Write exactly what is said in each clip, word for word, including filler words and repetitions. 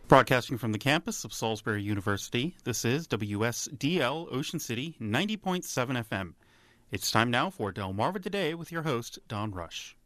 Broadcasting from the campus of Salisbury University, this is W S D L Ocean City ninety point seven F M. It's time now for Delmarva Today with your host, Don Rush.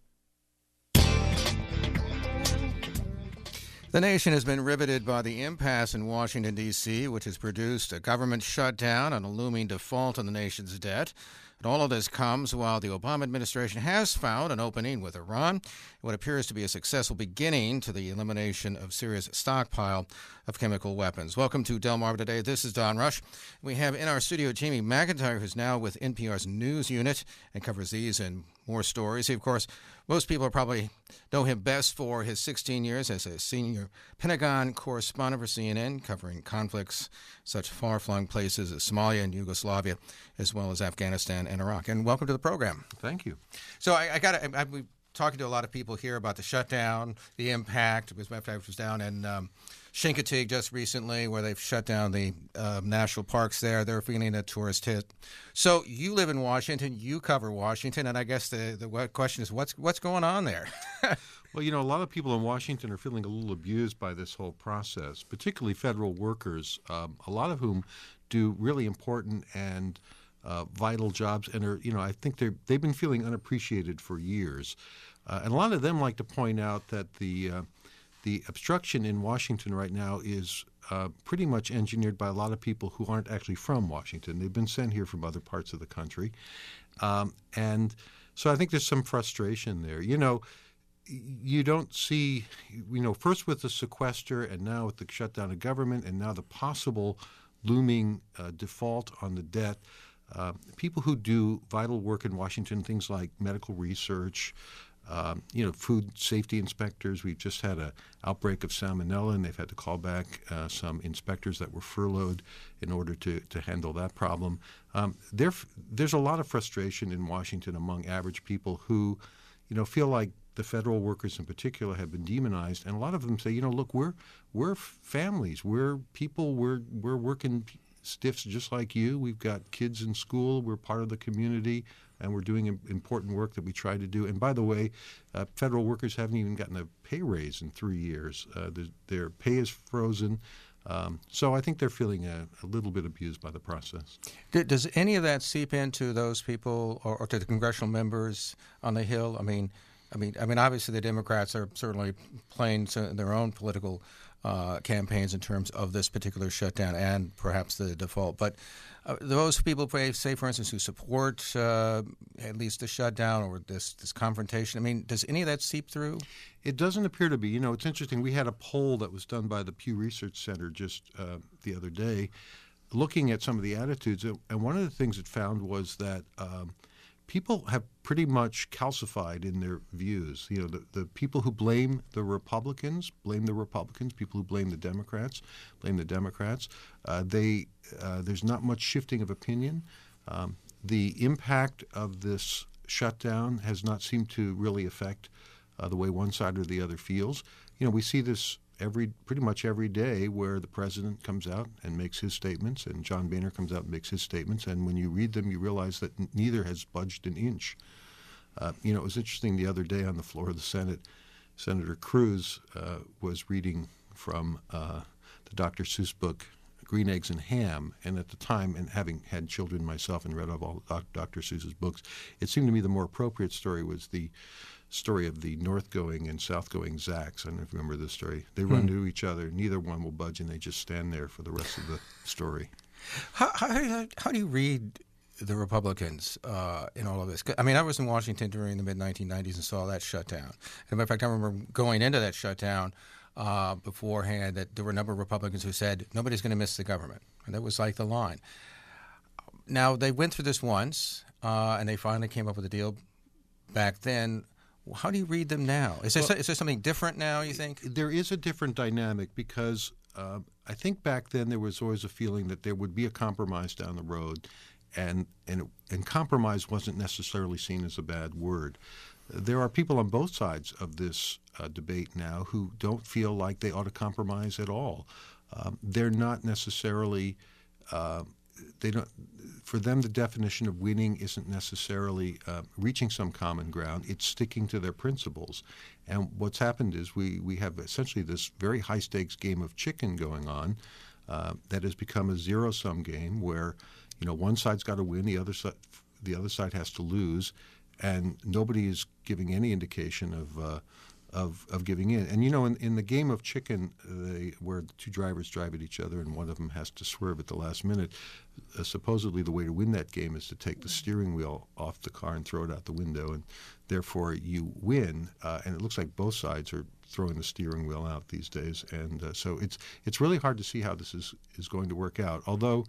The nation has been riveted by the impasse in Washington, D C, which has produced a government shutdown and a looming default on the nation's debt. And all of this comes while the Obama administration has found an opening with Iran, what appears to be a successful beginning to the elimination of Syria's stockpile of chemical weapons. Welcome to Delmarva Today. This is Don Rush. We have in our studio Jamie McIntyre, who's now with N P R's news unit and covers these and more stories. He, of course, most people probably know him best for his sixteen years as a senior Pentagon correspondent for C N N, covering conflicts such far-flung places as Somalia and Yugoslavia, as well as Afghanistan and Iraq. And welcome to the program. Thank you. So I, I got to. We're talking to a lot of people here about the shutdown, the impact. Because I was down in um, Chincoteague just recently, where they've shut down the uh, national parks there. They're feeling a tourist hit. So you live in Washington. You cover Washington, and I guess the the question is, what's what's going on there? Well, you know, a lot of people in Washington are feeling a little abused by this whole process, particularly federal workers, um, a lot of whom do really important and uh, vital jobs, and are, you know, I think they're they've been feeling unappreciated for years, uh, and a lot of them like to point out that the uh, the obstruction in Washington right now is uh, pretty much engineered by a lot of people who aren't actually from Washington. They've been sent here from other parts of the country, um, and so I think there's some frustration there. You know. You don't see, you know, first with the sequester and now with the shutdown of government and now the possible looming uh, default on the debt, uh, people who do vital work in Washington, things like medical research, um, you know, food safety inspectors. We've just had an outbreak of salmonella, and they've had to call back uh, some inspectors that were furloughed in order to, to handle that problem. Um, there, there's a lot of frustration in Washington among average people who, you know, feel like the federal workers in particular have been demonized, and a lot of them say, you know, look, we're we're families, we're people, we're we're working stiffs just like you. We've got kids in school, we're part of the community, and we're doing important work that we try to do. And by the way, uh, federal workers haven't even gotten a pay raise in three years. Uh, their, their pay is frozen. Um, so I think they're feeling a, a little bit abused by the process. Does any of that seep into those people or, or to the congressional members on the Hill? I mean. I mean, I mean, obviously the Democrats are certainly playing their own political uh, campaigns in terms of this particular shutdown and perhaps the default. But uh, those people, say, for instance, who support uh, at least the shutdown or this, this confrontation, I mean, does any of that seep through? It doesn't appear to be. You know, it's interesting. We had a poll that was done by the Pew Research Center just uh, the other day looking at some of the attitudes. And one of the things it found was that um, people have pretty much calcified in their views. You know, the, the people who blame the Republicans blame the Republicans. People who blame the Democrats blame the Democrats. Uh, they uh, there's not much shifting of opinion. Um, the impact of this shutdown has not seemed to really affect uh, the way one side or the other feels. You know, we see this every pretty much every day where the president comes out and makes his statements and John Boehner comes out and makes his statements, and when you read them you realize that n- neither has budged an inch. Uh, you know, it was interesting the other day on the floor of the Senate, Senator Cruz uh, was reading from uh, the Doctor Seuss book Green Eggs and Ham, and at the time, and having had children myself and read all Doctor Seuss's books, it seemed to me the more appropriate story was the story of the north-going and south-going Zacks. I don't know if you remember this story. They run Hmm. into each other. Neither one will budge, and they just stand there for the rest of the story. How, how, how do you read the Republicans uh, in all of this? I mean, I was in Washington during the mid nineteen nineties and saw that shutdown. As a matter of fact, I remember going into that shutdown uh, beforehand that there were a number of Republicans who said, nobody's going to miss the government. And that was like the line. Now, they went through this once, uh, and they finally came up with a deal back then. How do you read them now? Is there, well, is there something different now, you think? There is a different dynamic because uh, I think back then there was always a feeling that there would be a compromise down the road, and and, and compromise wasn't necessarily seen as a bad word. There are people on both sides of this uh, debate now who don't feel like they ought to compromise at all. Um, they're not necessarily uh, they don't. For them, the definition of winning isn't necessarily uh, reaching some common ground. It's sticking to their principles. And what's happened is we, we have essentially this very high-stakes game of chicken going on uh, that has become a zero-sum game where, you know, one side's got to win, the other side, the other side has to lose, and nobody is giving any indication of uh, of of giving in. And you know, in, in the game of chicken, they, where the two drivers drive at each other and one of them has to swerve at the last minute, uh, supposedly the way to win that game is to take the steering wheel off the car and throw it out the window, and therefore you win. Uh, and it looks like both sides are throwing the steering wheel out these days, and uh, so it's it's really hard to see how this is is going to work out. Although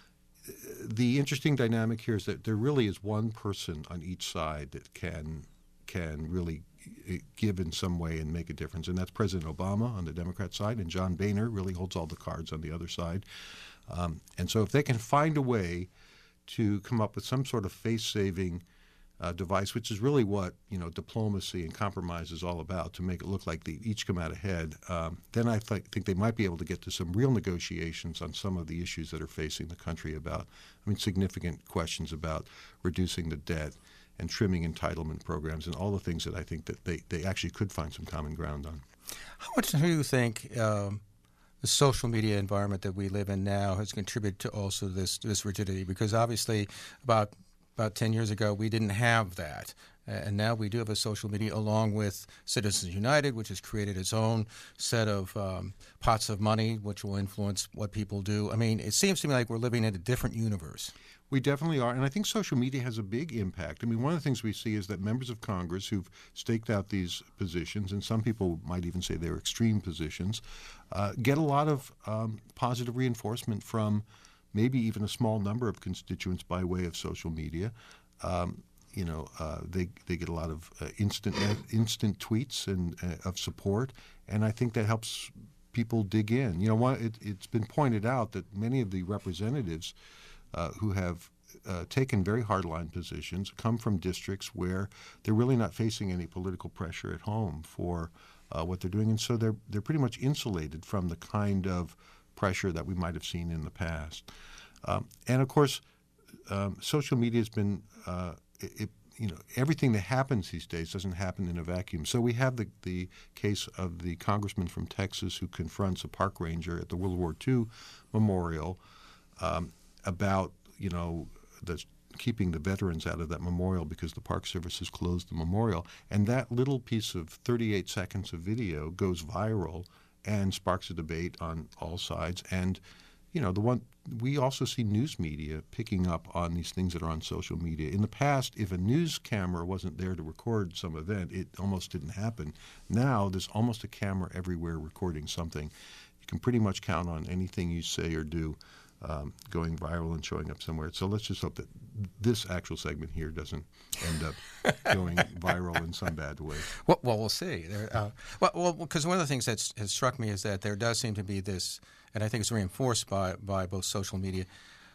the interesting dynamic here is that there really is one person on each side that can can really give in some way and make a difference, and that's President Obama on the Democrat side, and John Boehner really holds all the cards on the other side. Um, and so if they can find a way to come up with some sort of face-saving uh, device, which is really what, you know, diplomacy and compromise is all about, to make it look like they each come out ahead, um, then I th- think they might be able to get to some real negotiations on some of the issues that are facing the country about, I mean, significant questions about reducing the debt and trimming entitlement programs and all the things that I think that they, they actually could find some common ground on. How much do you think um, the social media environment that we live in now has contributed to also this this rigidity? Because obviously about about ten years ago we didn't have that. And now we do have a social media along with Citizens United, which has created its own set of um, pots of money, which will influence what people do. I mean, it seems to me like we're living in a different universe. We definitely are, and I think social media has a big impact. I mean, one of the things we see is that members of Congress who've staked out these positions, and some people might even say they're extreme positions, uh, get a lot of um, positive reinforcement from maybe even a small number of constituents by way of social media. Um, you know, uh, they they get a lot of uh, instant instant tweets and uh, of support, and I think that helps people dig in. You know, one, it, it's been pointed out that many of the representatives Uh, who have uh, taken very hardline positions come from districts where they're really not facing any political pressure at home for uh, what they're doing, and so they're they're pretty much insulated from the kind of pressure that we might have seen in the past. Um, and of course, um, social media has been uh, it, it, you know, everything that happens these days doesn't happen in a vacuum. So we have the the case of the congressman from Texas who confronts a park ranger at the World War Two memorial Um, about, you know, the, keeping the veterans out of that memorial because the Park Service has closed the memorial. And that little piece of thirty-eight seconds of video goes viral and sparks a debate on all sides. And, you know, the one we also see news media picking up on these things that are on social media. In the past, if a news camera wasn't there to record some event, it almost didn't happen. Now there's almost a camera everywhere recording something. You can pretty much count on anything you say or do Um, going viral and showing up somewhere. So let's just hope that this actual segment here doesn't end up going viral in some bad way. Well, well we'll see. There, uh, well, because well, one of the things that has struck me is that there does seem to be this, and I think it's reinforced by, by both social media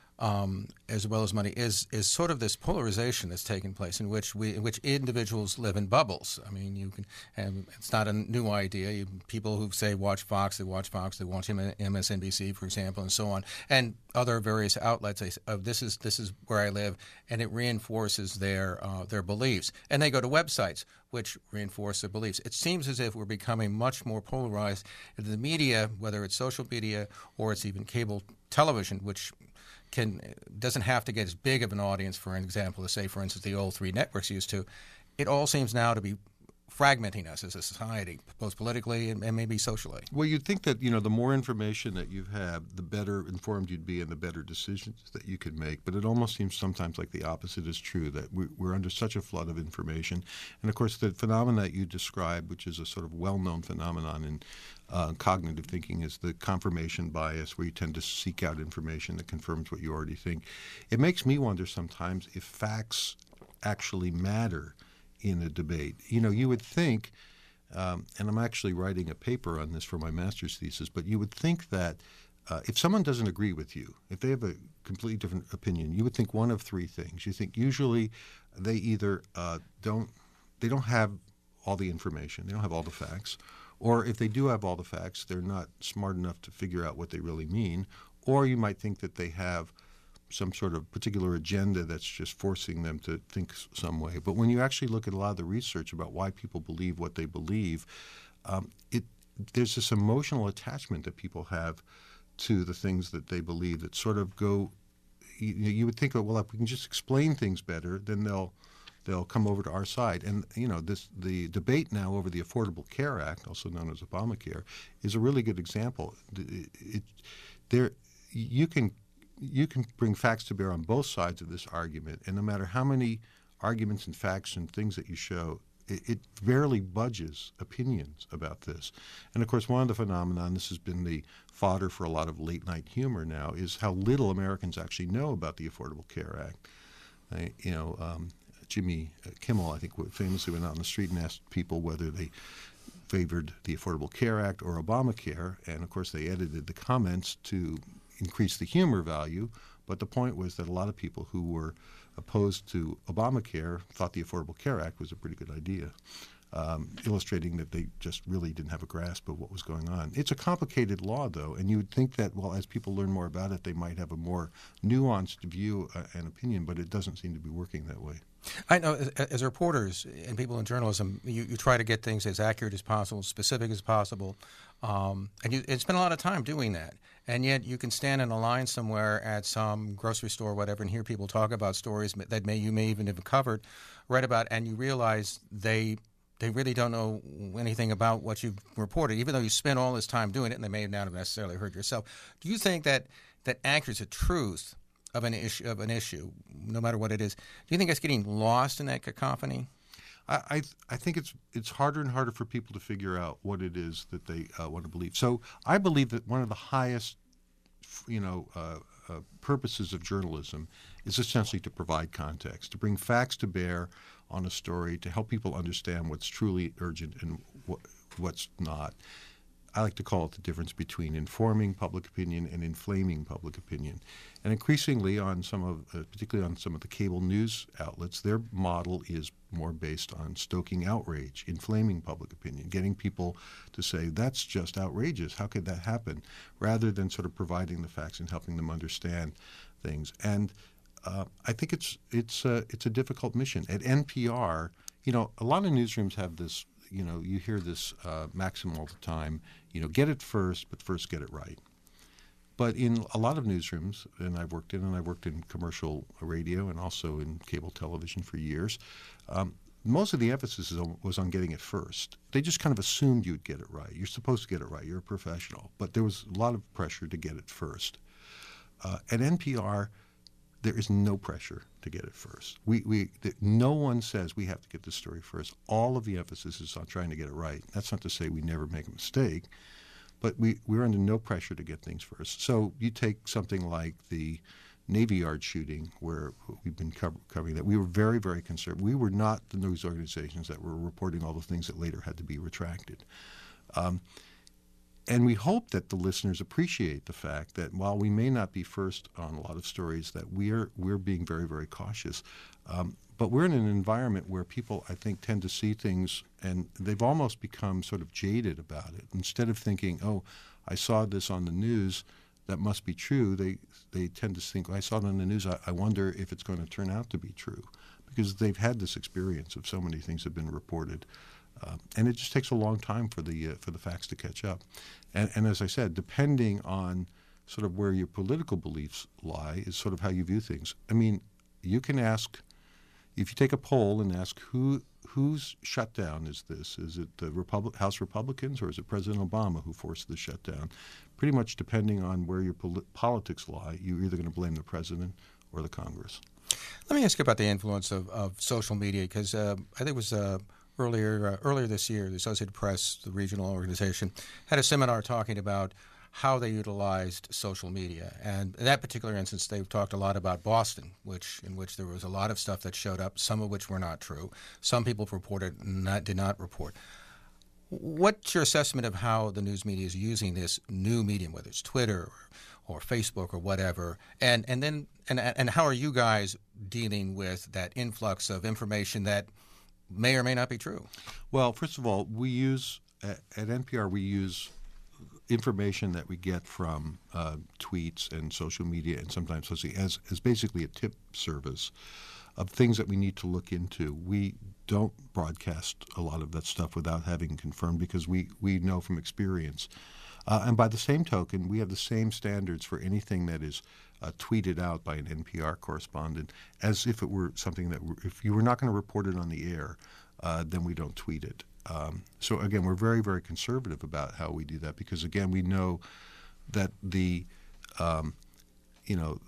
um, as well as money, is is sort of this polarization that's taking place in which we in which individuals live in bubbles. I mean, you can, and it's not a new idea. You, people who say watch Fox, they watch Fox, they watch M S N B C, for example, and so on, and other various outlets. They say, oh, this is this is where I live, and it reinforces their uh, their beliefs. And they go to websites which reinforce their beliefs. It seems as if we're becoming much more polarized. The media, whether it's social media or it's even cable television, which can doesn't have to get as big of an audience, for an example, as say, for instance, the old three networks used to. It all seems now to be fragmenting us as a society, both politically and, and maybe socially. Well, you'd think that, you know, the more information that you have, the better informed you'd be and the better decisions that you could make. But it almost seems sometimes like the opposite is true, that we, we're under such a flood of information. And, of course, the phenomenon that you described, which is a sort of well-known phenomenon in uh, cognitive thinking, is the confirmation bias, where you tend to seek out information that confirms what you already think. It makes me wonder sometimes if facts actually matter in a debate. You know, you would think, um, and I'm actually writing a paper on this for my master's thesis, but you would think that uh, if someone doesn't agree with you, if they have a completely different opinion, you would think one of three things. You think usually they either uh, don't, they don't have all the information, they don't have all the facts, or if they do have all the facts, they're not smart enough to figure out what they really mean, or you might think that they have some sort of particular agenda that's just forcing them to think some way. But when you actually look at a lot of the research about why people believe what they believe, um, it there's this emotional attachment that people have to the things that they believe that sort of go. You, you would think, oh, well, if we can just explain things better, then they'll they'll come over to our side. And you know, this the debate now over the Affordable Care Act, also known as Obamacare, is a really good example. It, it, there, you can. You can bring facts to bear on both sides of this argument, and no matter how many arguments and facts and things that you show, it, it barely budges opinions about this. And of course, one of the phenomena, this has been the fodder for a lot of late-night humor now, is how little Americans actually know about the Affordable Care Act. I, you know, um, Jimmy Kimmel, I think, famously went out on the street and asked people whether they favored the Affordable Care Act or Obamacare, and of course they edited the comments to increase the humor value, but the point was that a lot of people who were opposed to Obamacare thought the Affordable Care Act was a pretty good idea, um, illustrating that they just really didn't have a grasp of what was going on. It's a complicated law, though, and you would think that, well, as people learn more about it, they might have a more nuanced view uh, and opinion, but it doesn't seem to be working that way. I know as, as reporters and people in journalism, you, you try to get things as accurate as possible, specific as possible, um, and you and spend a lot of time doing that. And yet you can stand in a line somewhere at some grocery store or whatever and hear people talk about stories that may you may even have covered, read about, and you realize they they really don't know anything about what you've reported, even though you spent all this time doing it and they may not have necessarily heard yourself. Do you think that, that accuracy, truth of an issue, of an issue, no matter what it is, do you think it's getting lost in that cacophony? I, I, I think it's it's harder and harder for people to figure out what it is that they uh, want to believe. So I believe that one of the highest, you know, uh, uh, purposes of journalism is essentially to provide context, to bring facts to bear on a story, to help people understand what's truly urgent and what, what's not. I like to call it the difference between informing public opinion and inflaming public opinion. And increasingly on some of, uh, particularly on some of the cable news outlets, their model is more based on stoking outrage, inflaming public opinion, getting people to say, that's just outrageous, how could that happen, rather than sort of providing the facts and helping them understand things. And uh, I think it's, it's, uh, it's a difficult mission. At N P R, you know, a lot of newsrooms have this, you know, you hear this uh, maxim all the time, you know, get it first, but first get it right. But in a lot of newsrooms, and I've worked in, and I've worked in commercial radio and also in cable television for years, um, most of the emphasis is on, was on getting it first. They just kind of assumed you'd get it right. You're supposed to get it right. You're a professional. But there was a lot of pressure to get it first. Uh, at N P R, there is no pressure to get it first. We, we, the, no one says we have to get this story first. All of the emphasis is on trying to get it right. That's not to say we never make a mistake, but we, we're under no pressure to get things first. So you take something like the Navy Yard shooting, where we've been cover, covering that. We were very, very concerned. We were not the news organizations that were reporting all the things that later had to be retracted. Um, And we hope that the listeners appreciate the fact that while we may not be first on a lot of stories, that we're we're being very, very cautious. Um, but we're in an environment where people, I think, tend to see things, and they've almost become sort of jaded about it. Instead of thinking, oh, I saw this on the news, that must be true, they they tend to think, I saw it on the news, I, I wonder if it's going to turn out to be true. Because they've had this experience of so many things have been reported. Uh, and it just takes a long time for the uh, for the facts to catch up. And, and as I said, depending on sort of where your political beliefs lie is sort of how you view things. I mean, you can ask, if you take a poll and ask who whose shutdown is this? Is it the Repub- House Republicans or is it President Obama who forced the shutdown? Pretty much depending on where your pol- politics lie, you're either going to blame the president or the Congress. Let me ask you about the influence of, of social media, because uh, I think it was uh, earlier uh, earlier this year, the Associated Press, the regional organization, had a seminar talking about how they utilized social media. And in that particular instance, they talked a lot about Boston, which in which there was a lot of stuff that showed up, some of which were not true. Some people reported, not, did not report. What's your assessment of how the news media is using this new medium, whether it's Twitter or, or Facebook or whatever, and and then and and how are you guys dealing with that influx of information that may or may not be true? Well, first of all, we use at, at N P R we use information that we get from uh, tweets and social media and sometimes as, as basically a tip service of things that we need to look into. We don't broadcast a lot of that stuff without having confirmed because we, we know from experience. Uh, and by the same token, we have the same standards for anything that is uh, tweeted out by an N P R correspondent as if it were something that, if you were not going to report it on the air, uh, then we don't tweet it. Um, so again, we're very, very conservative about how we do that because, again, we know that the, um, you know,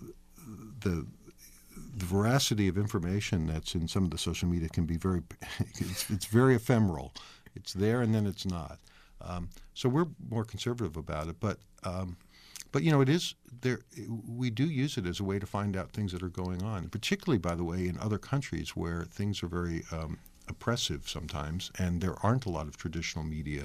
the the veracity of information that's in some of the social media can be very, it's, it's very ephemeral. It's there and then it's not. Um, so we're more conservative about it, but um, but you know it is there. We do use it as a way to find out things that are going on, particularly, by the way, in other countries where things are very um, oppressive sometimes, and there aren't a lot of traditional media.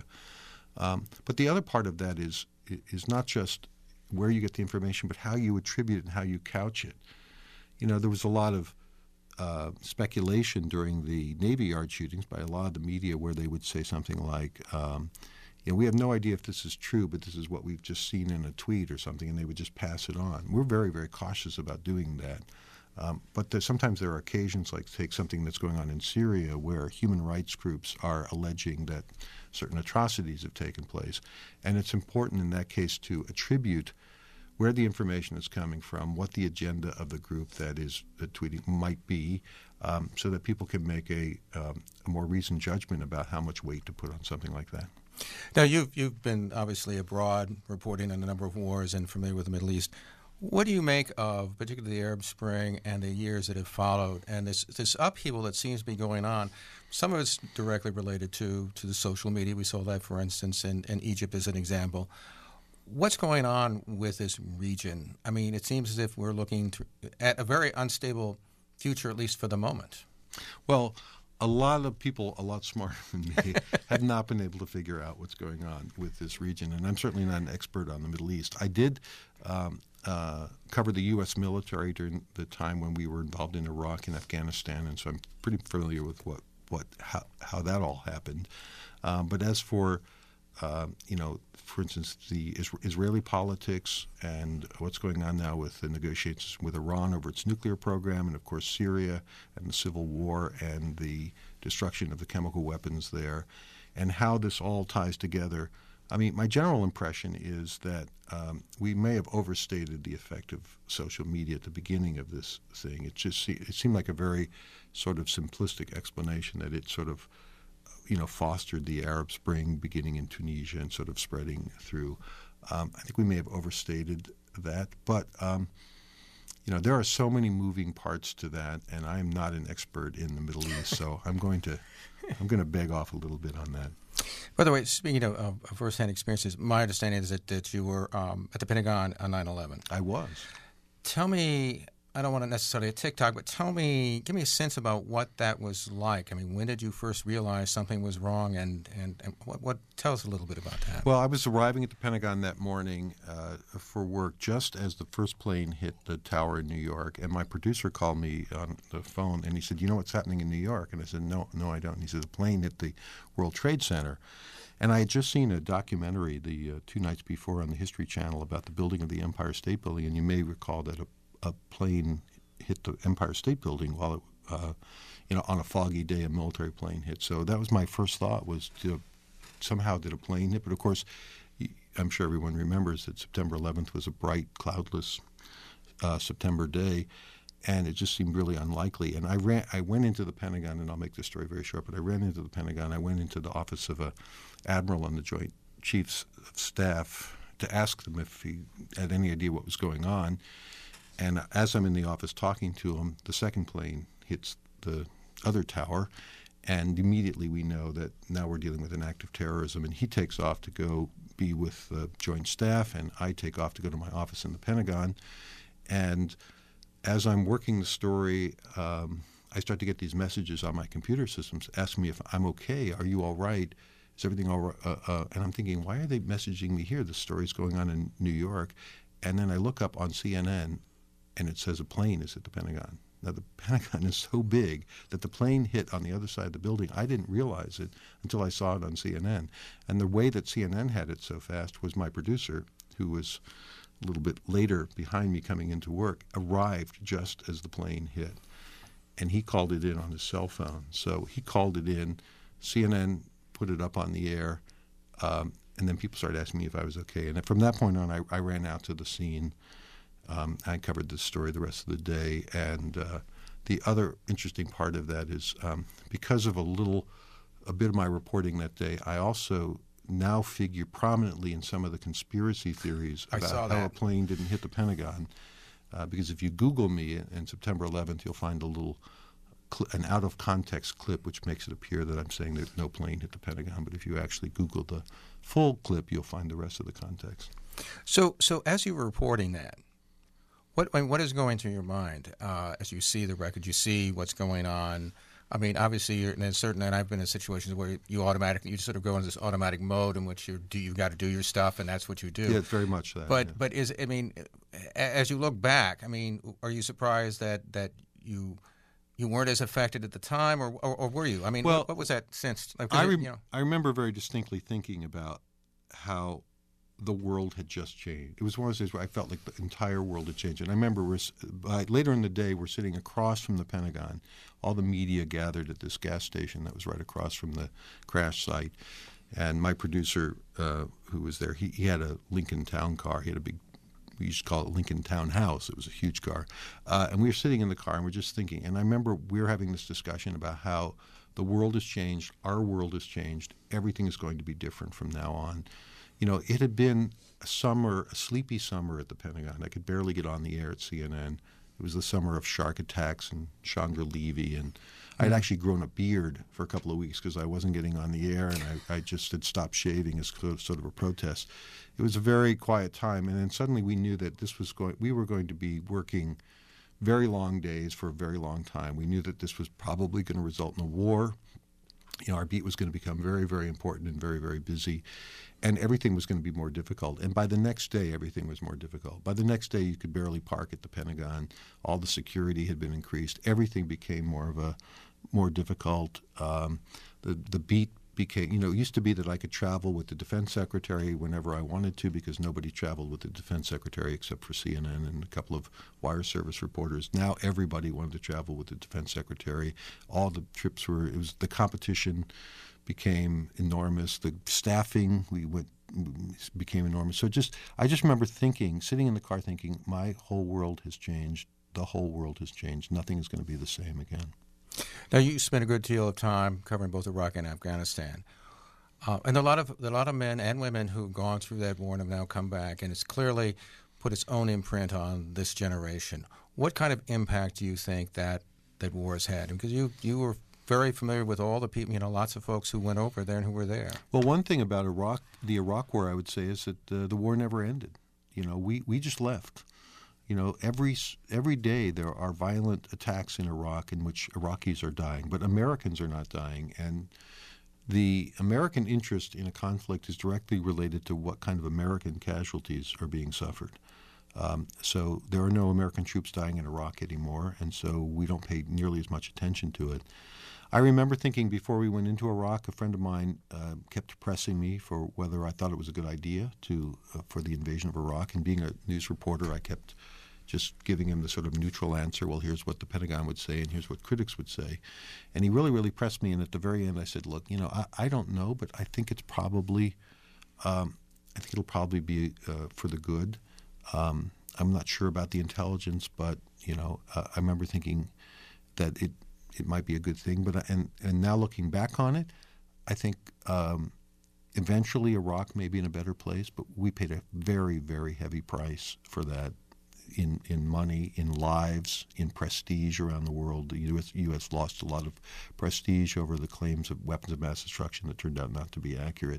Um, but the other part of that is is not just where you get the information, but how you attribute it and how you couch it. You know, there was a lot of uh, speculation during the Navy Yard shootings by a lot of the media where they would say something like, um, you know, we have no idea if this is true, but this is what we've just seen in a tweet or something, and they would just pass it on. We're very, very cautious about doing that. Um, but there, sometimes there are occasions, like take something that's going on in Syria, where human rights groups are alleging that certain atrocities have taken place. And it's important in that case to attribute where the information is coming from, what the agenda of the group that is uh, tweeting might be, um, so that people can make a, um, a more reasoned judgment about how much weight to put on something like that. Now, you've, you've been obviously abroad reporting on a number of wars and familiar with the Middle East. What do you make of particularly the Arab Spring and the years that have followed and this, this upheaval that seems to be going on? Some of it's directly related to, to the social media. We saw that, for instance, in, in Egypt as an example. What's going on with this region? I mean, it seems as if we're looking to, at a very unstable future, at least for the moment. Well, a lot of people a lot smarter than me have not been able to figure out what's going on with this region, and I'm certainly not an expert on the Middle East. I did um, uh, cover the U S military during the time when we were involved in Iraq and Afghanistan, and so I'm pretty familiar with what, what how, how that all happened. Um, but as for Uh, you know, for instance, the Is- Israeli politics and what's going on now with the negotiations with Iran over its nuclear program, and of course Syria and the civil war and the destruction of the chemical weapons there, and how this all ties together. I mean, my general impression is that um, we may have overstated the effect of social media at the beginning of this thing. It just it seemed like a very sort of simplistic explanation that it sort of you know, fostered the Arab Spring beginning in Tunisia and sort of spreading through. Um, I think we may have overstated that, but um, you know, there are so many moving parts to that, and I am not an expert in the Middle East, so I'm going to I'm going to beg off a little bit on that. By the way, speaking of, of first-hand experiences, my understanding is that, that you were um, at the Pentagon on nine eleven. I was. Tell me, I don't want to necessarily a TikTok, but tell me, give me a sense about what that was like. I mean, when did you first realize something was wrong, and, and, and what, what? Tell us a little bit about that. Well, I was arriving at the Pentagon that morning uh, for work just as the first plane hit the tower in New York, and my producer called me on the phone, and he said, "You know what's happening in New York?" And I said, "No, no, I don't." And he said, "The plane hit the World Trade Center." And I had just seen a documentary the uh, two nights before on the History Channel about the building of the Empire State Building, and you may recall that a, a plane hit the Empire State Building while it, uh, you know, on a foggy day, a military plane hit. So that was my first thought, was to somehow did a plane hit. But of course, I'm sure everyone remembers that September eleventh was a bright, cloudless uh, September day, and it just seemed really unlikely. And I ran, I went into the Pentagon, and I'll make this story very short, but I ran into the Pentagon. I went into the office of a admiral on the Joint Chiefs of Staff to ask them if he had any idea what was going on. And as I'm in the office talking to him, the second plane hits the other tower, and immediately we know that now we're dealing with an act of terrorism. And he takes off to go be with the Joint Staff, and I take off to go to my office in the Pentagon. And as I'm working the story, um, I start to get these messages on my computer systems asking me if I'm okay. Are you all right? Is everything all right? Uh, uh, and I'm thinking, why are they messaging me here? The story's going on in New York. And then I look up on C N N, and it says a plane is at the Pentagon. Now, the Pentagon is so big that the plane hit on the other side of the building. I didn't realize it until I saw it on C N N. And the way that C N N had it so fast was my producer, who was a little bit later behind me coming into work, arrived just as the plane hit. And he called it in on his cell phone. So he called it in. C N N put it up on the air. Um, and then people started asking me if I was okay. And from that point on, I, I ran out to the scene. Um, I covered this story the rest of the day. And uh, the other interesting part of that is um, because of a little, a bit of my reporting that day, I also now figure prominently in some of the conspiracy theories I about how a plane didn't hit the Pentagon. Uh, because if you Google me on September eleventh, you'll find a little, cl- an out-of-context clip which makes it appear that I'm saying that no plane hit the Pentagon. But if you actually Google the full clip, you'll find the rest of the context. So, so as you were reporting that, what I mean, what is going through your mind uh, as you see the record? You see what's going on. I mean, obviously, you're in a certain, and I've been in situations where you automatically, you sort of go into this automatic mode in which you do, you've got to do your stuff, and that's what you do. Yeah, it's very much that. But yeah. but is I mean, as you look back, I mean, are you surprised that that you you weren't as affected at the time, or or, or were you? I mean, well, what, what was that sense? Like, I it, rem- you know, I remember very distinctly thinking about how the world had just changed. It was one of those days where I felt like the entire world had changed. And I remember we're, by, later in the day, we're sitting across from the Pentagon. All the media gathered at this gas station that was right across from the crash site. And my producer, uh, who was there, he, he had a Lincoln Town car. He had a big, we used to call it Lincoln Town House. It was a huge car. Uh, and we were sitting in the car and we're just thinking. And I remember we were having this discussion about how the world has changed. Our world has changed. Everything is going to be different from now on. You know, it had been a summer, a sleepy summer at the Pentagon. I could barely get on the air at C N N. It was the summer of shark attacks and Chandra Levy. And I'd actually grown a beard for a couple of weeks because I wasn't getting on the air, and I, I just had stopped shaving as sort of a protest. It was a very quiet time. And then suddenly we knew that this was going, we were going to be working very long days for a very long time. We knew that this was probably going to result in a war. You know, our beat was going to become very, very important and very, very busy. And everything was going to be more difficult. And by the next day, everything was more difficult. By the next day, you could barely park at the Pentagon. All the security had been increased. Everything became more of a more difficult. Um, the the beat became, you know, it used to be that I could travel with the defense secretary whenever I wanted to because nobody traveled with the defense secretary except for C N N and a couple of wire service reporters. Now everybody wanted to travel with the defense secretary. All the trips were, it was the competition became enormous. The staffing we went became enormous. So just I just remember thinking, sitting in the car thinking, my whole world has changed. The whole world has changed. Nothing is going to be the same again. Now, you spent a good deal of time covering both Iraq and Afghanistan. Uh, and a lot of a lot of men and women who've gone through that war and have now come back, and it's clearly put its own imprint on this generation. What kind of impact do you think that, that war has had? Because you, you were very familiar with all the people, you know, lots of folks who went over there and who were there. Well, one thing about Iraq, the Iraq War, I would say, is that uh, the war never ended. You know, we, we just left. You know, every every day there are violent attacks in Iraq in which Iraqis are dying, but Americans are not dying. And the American interest in a conflict is directly related to what kind of American casualties are being suffered. Um, so there are no American troops dying in Iraq anymore, and so we don't pay nearly as much attention to it. I remember thinking before we went into Iraq, a friend of mine uh, kept pressing me for whether I thought it was a good idea to uh, for the invasion of Iraq. And being a news reporter, I kept just giving him the sort of neutral answer, well, here's what the Pentagon would say and here's what critics would say. And he really, really pressed me. And at the very end, I said, look, you know, I, I don't know, but I think it's probably, um, I think it'll probably be uh, for the good. Um, I'm not sure about the intelligence, but, you know, uh, I remember thinking that it, it might be a good thing. But and and now looking back on it, I think um, eventually Iraq may be in a better place, but we paid a very, very heavy price for that. In, in money, in lives, in prestige around the world. The U S, U S lost a lot of prestige over the claims of weapons of mass destruction that turned out not to be accurate.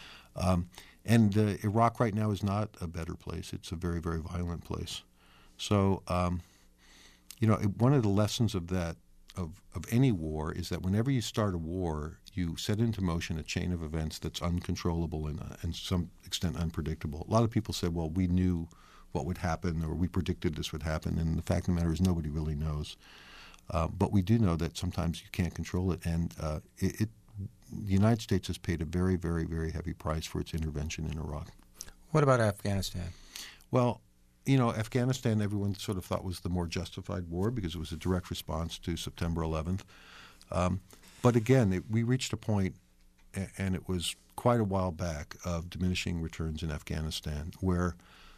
Um, and uh, Iraq right now is not a better place. It's a very, very violent place. So, um, you know, one of the lessons of that, of, of any war, is that whenever you start a war, you set into motion a chain of events that's uncontrollable and, uh, and to some extent unpredictable. A lot of people said, well, we knew what would happen, or we predicted this would happen, and the fact of the matter is nobody really knows. Uh, but we do know that sometimes you can't control it, and uh, it, it, the United States has paid a very, very, very heavy price for its intervention in Iraq. What about Afghanistan? Well, you know, Afghanistan, everyone sort of thought was the more justified war because it was a direct response to September eleventh. Um, but again, it, we reached a point, and it was quite a while back, of diminishing returns in Afghanistan, where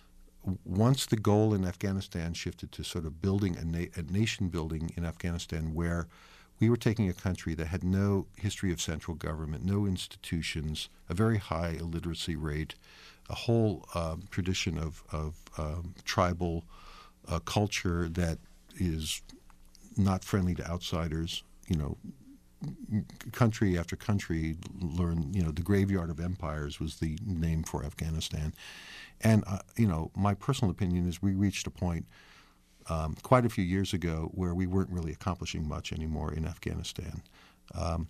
once the goal in Afghanistan shifted to sort of building a, na- a nation building in Afghanistan, where we were taking a country that had no history of central government, no institutions, a very high illiteracy rate, a whole um, tradition of, of um, tribal uh, culture that is not friendly to outsiders. You know, country after country learned, you know, the graveyard of empires was the name for Afghanistan. And, uh, you know, my personal opinion is we reached a point um, quite a few years ago where we weren't really accomplishing much anymore in Afghanistan. Um,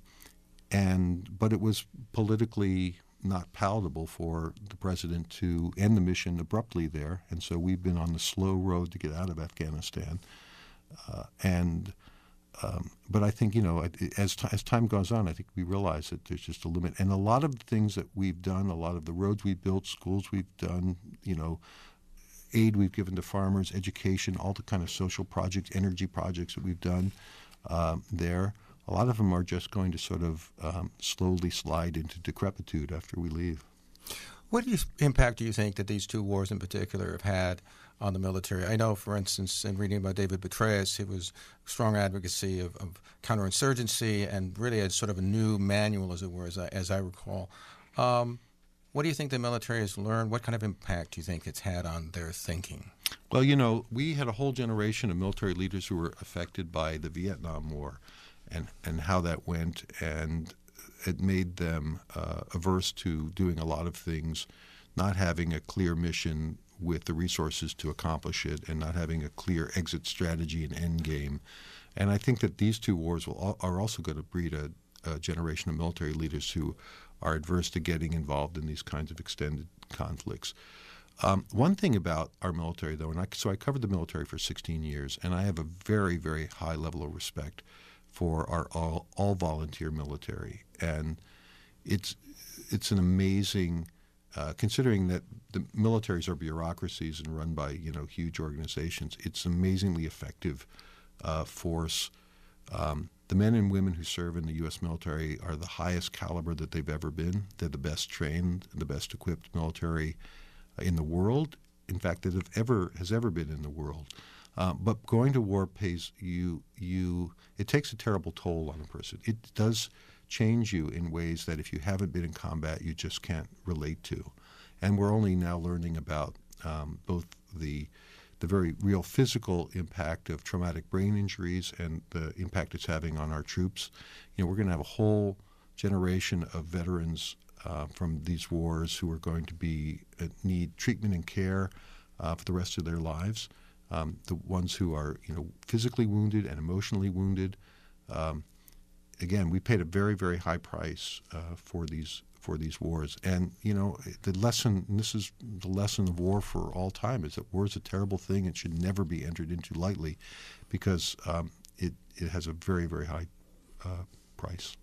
and but it was politically not palatable for the president to end the mission abruptly there. And so we've been on the slow road to get out of Afghanistan. Uh, and um, but I think, you know, as, t- as time goes on, I think we realize that there's just a limit. And a lot of the things that we've done, a lot of the roads we've built, schools we've done, you know, aid we've given to farmers, education, all the kind of social projects, energy projects that we've done um, there, a lot of them are just going to sort of um, slowly slide into decrepitude after we leave. What do you, impact do you think that these two wars in particular have had on the military? I know, for instance, in reading about David Petraeus, it was strong advocacy of, of counterinsurgency and really a sort of a new manual, as it were, as I, as I recall. Um, what do you think the military has learned? What kind of impact do you think it's had on their thinking? Well, you know, we had a whole generation of military leaders who were affected by the Vietnam War and, and how that went, and it made them uh, averse to doing a lot of things, not having a clear mission with the resources to accomplish it, and not having a clear exit strategy and end game. And I think that these two wars will, are also going to breed a, a generation of military leaders who are adverse to getting involved in these kinds of extended conflicts. Um, one thing about our military, though, and I, so I covered the military for sixteen years, and I have a very, very high level of respect for our all, all volunteer military. And it's it's an amazing, uh, considering that the militaries are bureaucracies and run by, you know, huge organizations, it's an amazingly effective uh, force. Um, the men and women who serve in the U S military are the highest caliber that they've ever been. They're the best trained, the best equipped military in the world, in fact, that have ever has ever been in the world. Uh, but going to war pays you, you, it takes a terrible toll on a person. It does change you in ways that if you haven't been in combat, you just can't relate to. And we're only now learning about um, both the the very real physical impact of traumatic brain injuries and the impact it's having on our troops. You know, we're going to have a whole generation of veterans uh, from these wars who are going to be uh, need treatment and care uh, for the rest of their lives. Um, the ones who are, you know, physically wounded and emotionally wounded. Um, again, we paid a very, very high price uh, for these for these wars. And, you know, the lesson, and this is the lesson of war for all time, is that war is a terrible thing. It should never be entered into lightly because um, it, it has a very, very high uh, price.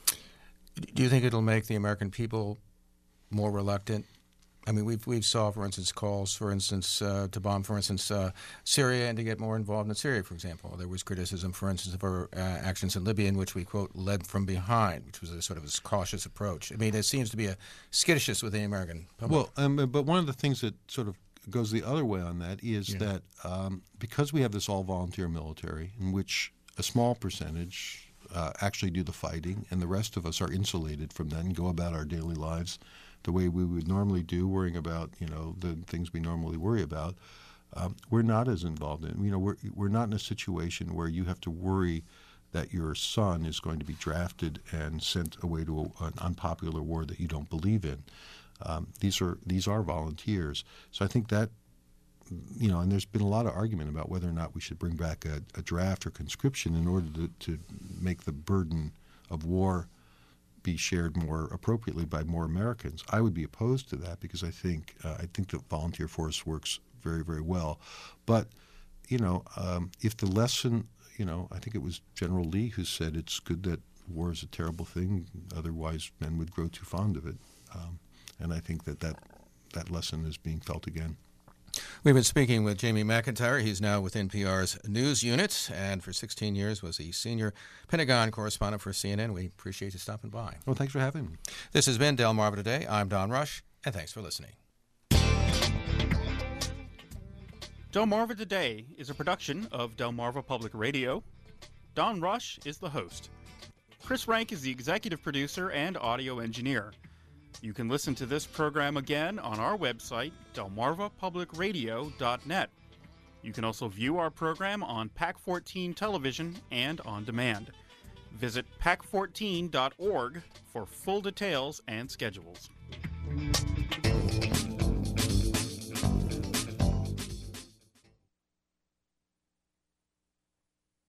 Do you think it'll make the American people more reluctant? I mean, we've we've saw, for instance, calls, for instance, uh, to bomb, for instance, uh, Syria and to get more involved in Syria, for example. There was criticism, for instance, of our uh, actions in Libya in which we, quote, led from behind, which was a sort of a cautious approach. I mean, there seems to be a skittishness with the American public. Well, um, but one of the things that sort of goes the other way on that is yeah. that um, because we have this all-volunteer military in which a small percentage uh, actually do the fighting and the rest of us are insulated from that and go about our daily lives the way we would normally do, worrying about, you know, the things we normally worry about, um, we're not as involved in. You know, we're we're not in a situation where you have to worry that your son is going to be drafted and sent away to a, an unpopular war that you don't believe in. Um, these are these are volunteers. So I think that, you know, and there's been a lot of argument about whether or not we should bring back a, a draft or conscription in order to, to make the burden of war be shared more appropriately by more Americans. I would be opposed to that because I think uh, I think the volunteer force works very, very well. But, you know, um, if the lesson, you know, I think it was General Lee who said it's good that war is a terrible thing, otherwise men would grow too fond of it. Um, and I think that, that that lesson is being felt again. We've been speaking with Jamie McIntyre. He's now with N P R's news unit, and for sixteen years was the senior Pentagon correspondent for C N N. We appreciate you stopping by. Well, thanks for having me. This has been Delmarva Today. I'm Don Rush, and thanks for listening. Delmarva Today is a production of Delmarva Public Radio. Don Rush is the host. Chris Rank is the executive producer and audio engineer. You can listen to this program again on our website, delmarva public radio dot net. You can also view our program on PAC fourteen television and on demand. Visit pac fourteen dot org for full details and schedules.